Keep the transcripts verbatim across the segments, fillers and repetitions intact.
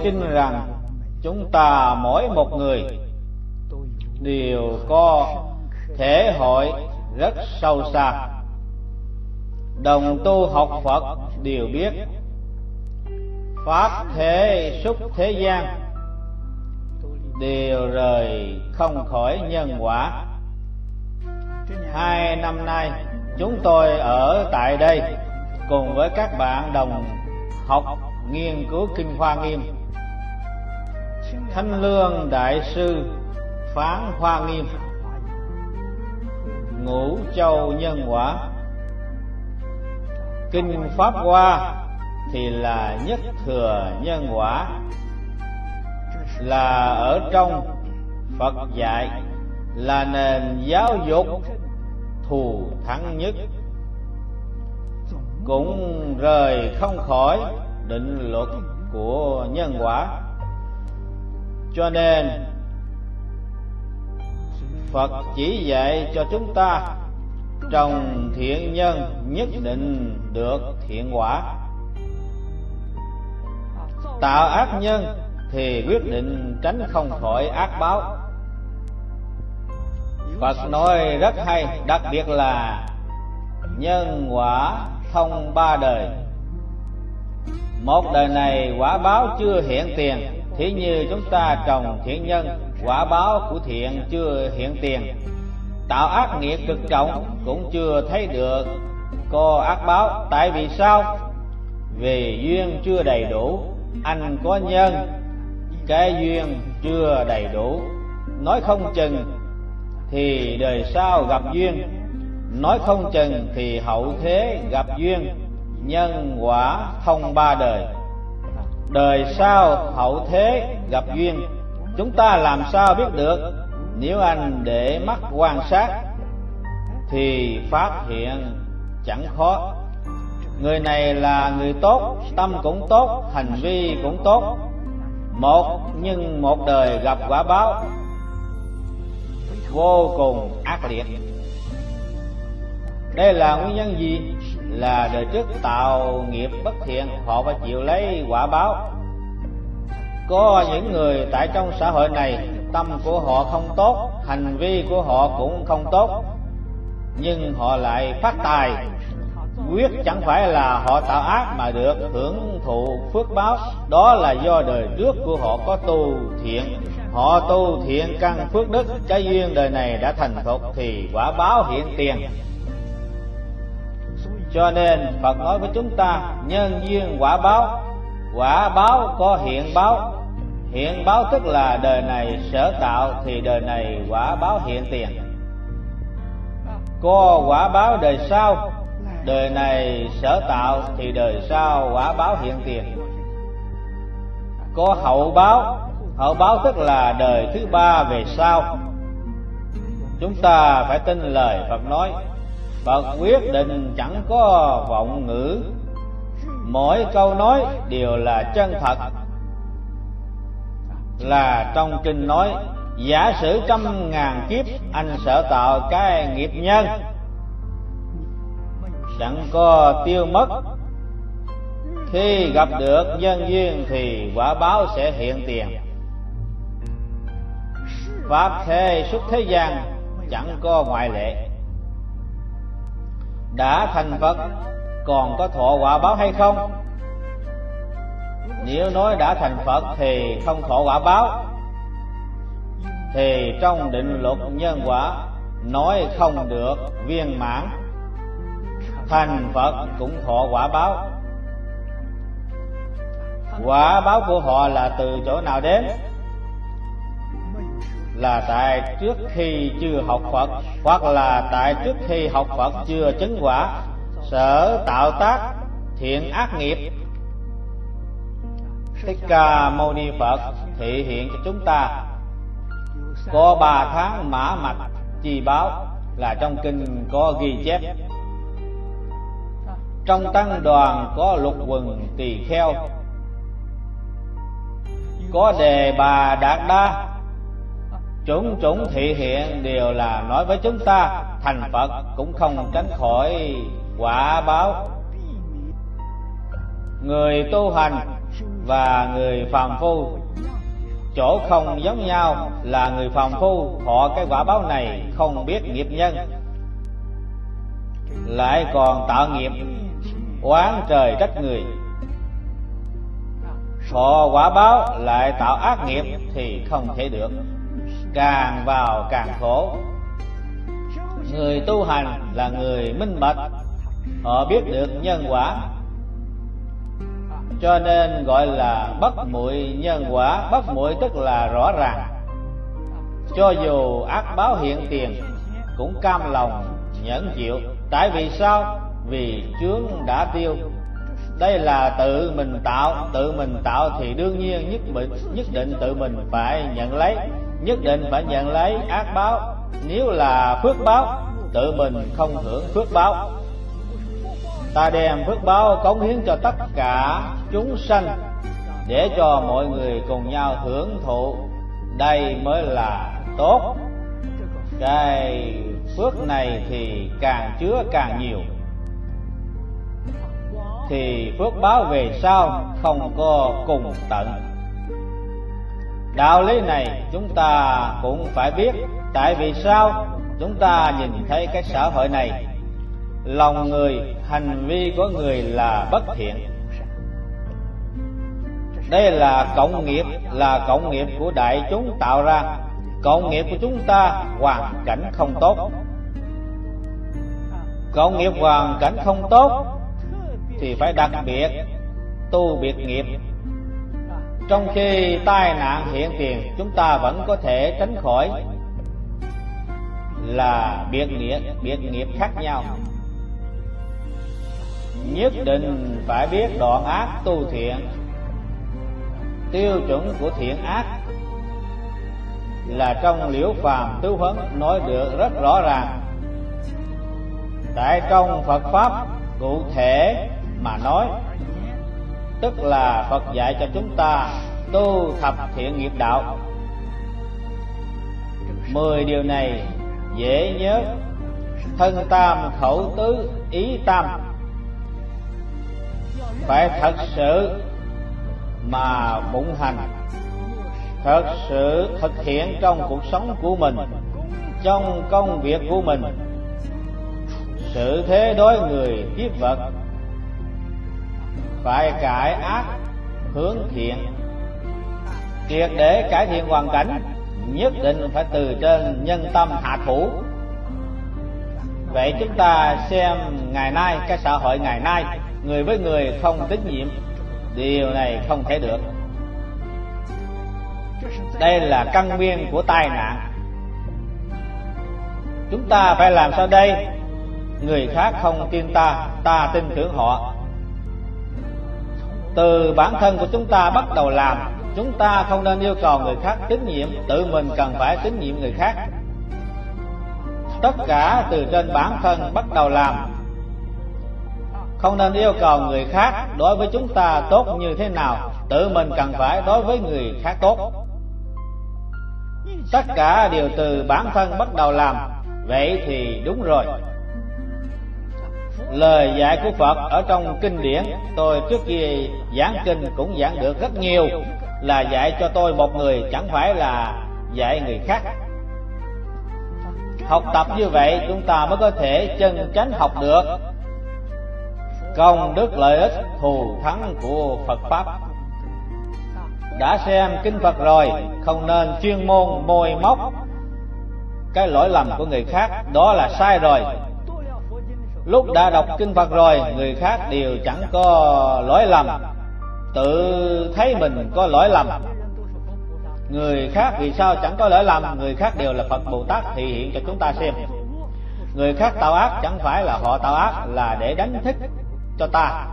kinh rằng chúng ta mỗi một người đều có thể hội rất sâu xa. Đồng tu học Phật đều biết pháp thế xuất thế gian đều rời không khỏi nhân quả. Hai năm nay chúng tôi ở tại đây cùng với các bạn đồng học nghiên cứu Kinh Hoa Nghiêm. Thanh Lương Đại Sư phán Hoa Nghiêm, Ngũ Châu Nhân Quả. Kinh Pháp Hoa thì là nhất thừa nhân quả, là ở trong Phật dạy là nền giáo dục thù thắng nhất, cũng rời không khỏi định luật của nhân quả. Cho nên Phật chỉ dạy cho chúng ta trồng thiện nhân nhất định được thiện quả, tạo ác nhân thì quyết định tránh không khỏi ác báo. Phật nói rất hay, đặc biệt là nhân quả thông ba đời. Một đời này quả báo chưa hiện tiền, thí như chúng ta trồng thiện nhân, quả báo của thiện chưa hiện tiền. Tạo ác nghiệp cực trọng cũng chưa thấy được có ác báo. Tại vì sao? Vì duyên chưa đầy đủ. Anh có nhân, cái duyên chưa đầy đủ. Nói không chừng thì đời sau gặp duyên, nói không chừng thì hậu thế gặp duyên. Nhân quả thông ba đời. Đời sau hậu thế gặp duyên, chúng ta làm sao biết được? Nếu anh để mắt quan sát thì phát hiện chẳng khó. Người này là người tốt, tâm cũng tốt, hành vi cũng tốt. Một nhưng một đời gặp quả báo vô cùng ác liệt. Đây là nguyên nhân gì? Là đời trước tạo nghiệp bất thiện, họ phải chịu lấy quả báo. Có những người tại trong xã hội này tâm của họ không tốt, hành vi của họ cũng không tốt, nhưng họ lại phát tài. Quyết chẳng phải là họ tạo ác mà được hưởng thụ phước báo, đó là do đời trước của họ có tu thiện. Họ tu thiện căn phước đức, cái duyên đời này đã thành thục thì quả báo hiện tiền. Cho nên Phật nói với chúng ta nhân duyên quả báo. Quả báo có hiện báo. Hiện báo tức là đời này sở tạo thì đời này quả báo hiện tiền. Có quả báo đời sau, đời này sở tạo thì đời sau quả báo hiện tiền. Có hậu báo. Hậu báo tức là đời thứ ba về sau. Chúng ta phải tin lời Phật nói. Phật quyết định chẳng có vọng ngữ, mỗi câu nói đều là chân thật. Là trong kinh nói, giả sử trăm ngàn kiếp anh sở tạo cái nghiệp nhân, chẳng có tiêu mất. Khi gặp được nhân duyên thì quả báo sẽ hiện tiền. Pháp thế xuất thế gian chẳng có ngoại lệ. Đã thành Phật còn có thọ quả báo hay không? Nếu nói đã thành Phật thì không thọ quả báo, thì trong định luật nhân quả nói không được viên mãn. Thành Phật cũng thọ quả báo. Quả báo của họ là từ chỗ nào đến? Là tại trước khi chưa học Phật, hoặc là tại trước khi học Phật chưa chứng quả, sở tạo tác thiện ác nghiệp. Thích Ca Mâu Ni Phật thị hiện cho chúng ta có ba tháng mã mạch chi báo, là trong kinh có ghi chép. Trong tăng đoàn có lục quần tỳ kheo, có đề bà đạt đa. Chúng chúng thị hiện đều là nói với chúng ta thành Phật cũng không tránh khỏi quả báo. Người tu hành và người phàm phu chỗ không giống nhau là người phàm phu thọ cái quả báo này không biết nghiệp nhân, lại còn tạo nghiệp oán trời trách người. Thọ quả báo lại tạo ác nghiệp thì không thể được, càng vào càng khổ. Người tu hành là người minh bạch, họ biết được nhân quả, cho nên gọi là bất muội nhân quả. Bất muội tức là rõ ràng, cho dù ác báo hiện tiền cũng cam lòng nhẫn chịu. Tại vì sao? Vì chướng đã tiêu. Đây là tự mình tạo, tự mình tạo thì đương nhiên nhất định, nhất định tự mình phải nhận lấy, nhất định phải nhận lấy ác báo. Nếu là phước báo, tự mình không hưởng phước báo. Ta đem phước báo cống hiến cho tất cả chúng sanh để cho mọi người cùng nhau hưởng thụ, đây mới là tốt. Cái phước này thì càng chứa càng nhiều, thì phước báo về sau không có cùng tận. Đạo lý này chúng ta cũng phải biết. Tại vì sao? Chúng ta nhìn thấy cái xã hội này, lòng người, hành vi của người là bất thiện. Đây là cộng nghiệp, là cộng nghiệp của đại chúng tạo ra. Cộng nghiệp của chúng ta hoàn cảnh không tốt. Cộng nghiệp hoàn cảnh không tốt thì phải đặc biệt tu biệt nghiệp. Trong khi tai nạn hiện tiền chúng ta vẫn có thể tránh khỏi, là biệt nghiệp, biệt nghiệp khác nhau. Nhất định phải biết đoạn ác tu thiện. Tiêu chuẩn của thiện ác là trong Liễu Phàm Tứ Huấn nói được rất rõ ràng. Tại trong Phật Pháp cụ thể mà nói, tức là Phật dạy cho chúng ta tu thập thiện nghiệp đạo. Mười điều này dễ nhớ: thân tam, khẩu tứ, ý tam. Phải thật sự mà bụng hành, thật sự thực hiện trong cuộc sống của mình, trong công việc của mình. Sự thế đối người tiếp vật phải cải ác hướng thiện. Triệt để cải thiện hoàn cảnh, nhất định phải từ trên nhân tâm hạ thủ. Vậy chúng ta xem ngày nay, cái xã hội ngày nay, người với người không tín nhiệm, điều này không thể được. Đây là căn nguyên của tai nạn. Chúng ta phải làm sao đây? Người khác không tin ta, ta tin tưởng họ. Từ bản thân của chúng ta bắt đầu làm. Chúng ta không nên yêu cầu người khác tín nhiệm, tự mình cần phải tín nhiệm người khác. Tất cả từ trên bản thân bắt đầu làm. Không nên yêu cầu người khác đối với chúng ta tốt như thế nào, tự mình cần phải đối với người khác tốt. Tất cả đều từ bản thân bắt đầu làm. Vậy thì đúng rồi. Lời dạy của Phật ở trong kinh điển, tôi trước kia giảng kinh cũng giảng được rất nhiều, là dạy cho tôi một người, chẳng phải là dạy người khác. Học tập như vậy chúng ta mới có thể chân chánh học được. Công đức lợi ích thù thắng của Phật Pháp. Đã xem kinh Phật rồi, không nên chuyên môn môi móc cái lỗi lầm của người khác, đó là sai rồi. Lúc đã đọc kinh Phật rồi, người khác đều chẳng có lỗi lầm, tự thấy mình có lỗi lầm. Người khác vì sao chẳng có lỗi lầm? Người khác đều là Phật Bồ Tát thị hiện cho chúng ta xem. Người khác tạo ác chẳng phải là họ tạo ác, là để đánh thức cho ta.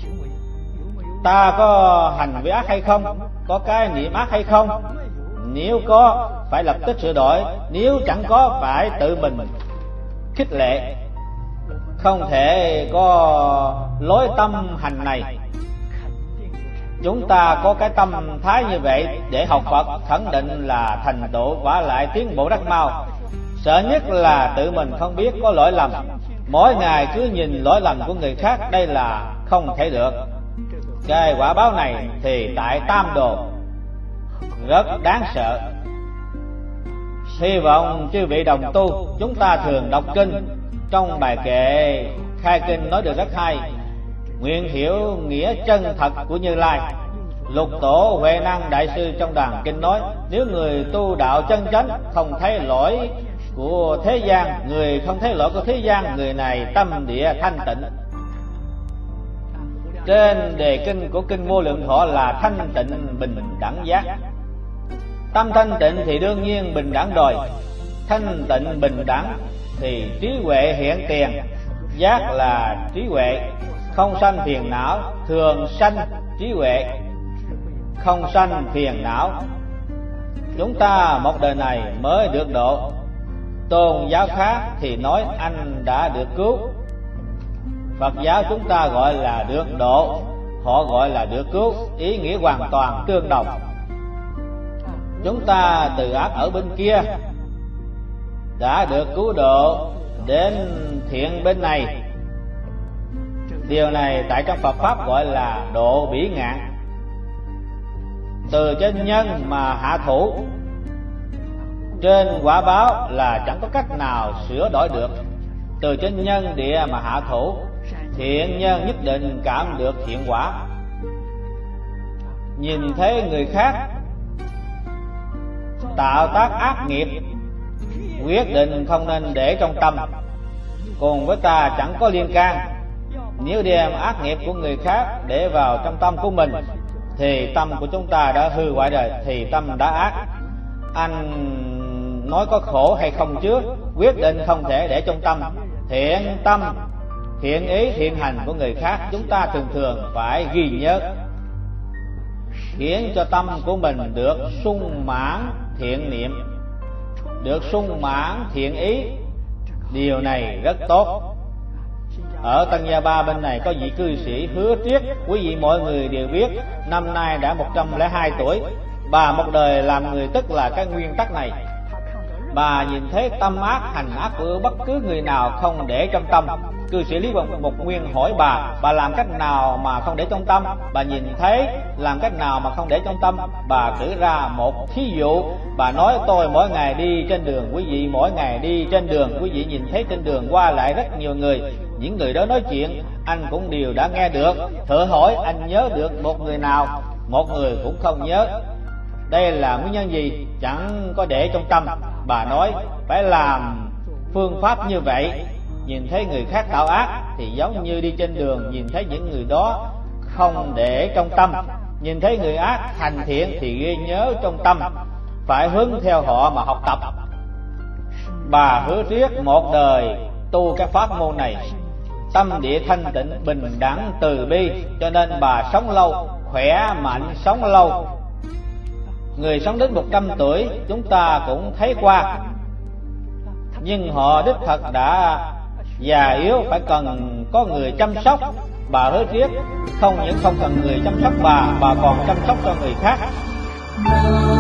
Ta có hành vi ác hay không? Có cái niệm ác hay không? Nếu có, phải lập tức sửa đổi. Nếu chẳng có, phải tự mình khích lệ. Không thể có lối tâm hành này. Chúng ta có cái tâm thái như vậy để học Phật, khẳng định là thành tựu và lại tiến bộ rất mau. Sợ nhất là tự mình không biết có lỗi lầm, mỗi ngày cứ nhìn lỗi lầm của người khác, đây là không thể được. cái quả báo này thì tại Tam Đồ rất đáng sợ. Hy vọng chư vị đồng tu chúng ta thường đọc kinh. Trong bài kệ khai kinh nói được rất hay: nguyện hiểu nghĩa chân thật của Như Lai. Lục tổ Huệ Năng đại sư trong đàn kinh nói, nếu người tu đạo chân chánh không thấy lỗi của thế gian, người không thấy lỗi của thế gian, người này tâm địa thanh tịnh. Trên đề kinh của kinh Vô Lượng Thọ là thanh tịnh bình đẳng giác. Tâm thanh tịnh thì đương nhiên bình đẳng rồi. Thanh tịnh bình đẳng thì trí huệ hiện tiền. Giác là trí huệ, không sanh phiền não, thường sanh trí huệ, không sanh phiền não. Chúng ta một đời này mới được độ. Tôn giáo khác thì nói anh đã được cứu. Phật giáo chúng ta gọi là được độ, họ gọi là được cứu, ý nghĩa hoàn toàn tương đồng. Chúng ta từ ác ở bên kia đã được cứu độ đến thiện bên này. Điều này tại trong Phật Pháp gọi là độ bỉ ngạn. Từ trên nhân mà hạ thủ, trên quả báo là chẳng có cách nào sửa đổi được. Từ trên nhân địa mà hạ thủ, thiện nhân nhất định cảm được thiện quả. Nhìn thấy người khác tạo tác ác nghiệp, quyết định không nên để trong tâm. Cùng với ta chẳng có liên can. Nếu đem ác nghiệp của người khác để vào trong tâm của mình thì tâm của chúng ta đã hư hoại rồi, thì tâm đã ác. Anh nói có khổ hay không chứ, quyết định không thể để trong tâm. Thiện tâm, thiện ý, thiện hành của người khác chúng ta thường thường phải ghi nhớ, khiến cho tâm của mình được sung mãn thiện niệm, được sung mãn thiện ý. Điều này rất tốt. Ở Tân Gia Ba bên này có vị cư sĩ Hứa Triết, quý vị mọi người đều biết, năm nay đã một trăm lẻ hai tuổi. Bà một đời làm người tức là cái nguyên tắc này. Bà nhìn thấy tâm ác, hành ác của bất cứ người nào không để trong tâm. Cư sĩ Lý Mục Nguyên hỏi bà, bà làm cách nào mà không để trong tâm? Bà nhìn thấy làm cách nào mà không để trong tâm? Bà cử ra một thí dụ. Bà nói tôi mỗi ngày đi trên đường, quý vị mỗi ngày đi trên đường, quý vị nhìn thấy trên đường qua lại rất nhiều người. Những người đó nói chuyện anh cũng đều đã nghe được. Thử hỏi anh nhớ được một người nào? Một người cũng không nhớ. Đây là nguyên nhân gì? Chẳng có để trong tâm. Bà nói phải làm phương pháp như vậy. Nhìn thấy người khác tạo ác thì giống như đi trên đường, nhìn thấy những người đó không để trong tâm. Nhìn thấy người ác hành thiện thì ghi nhớ trong tâm, phải hướng theo họ mà học tập. Bà Hứa Triết một đời tu cái pháp môn này, tâm địa thanh tịnh, bình đẳng, từ bi, cho nên bà sống lâu, khỏe mạnh, sống lâu. Người sống đến một trăm tuổi chúng ta cũng thấy qua, nhưng họ đích thật đã già yếu, phải cần có người chăm sóc. Bà Hứa Triết không những không cần người chăm sóc bà, bà còn chăm sóc cho người khác.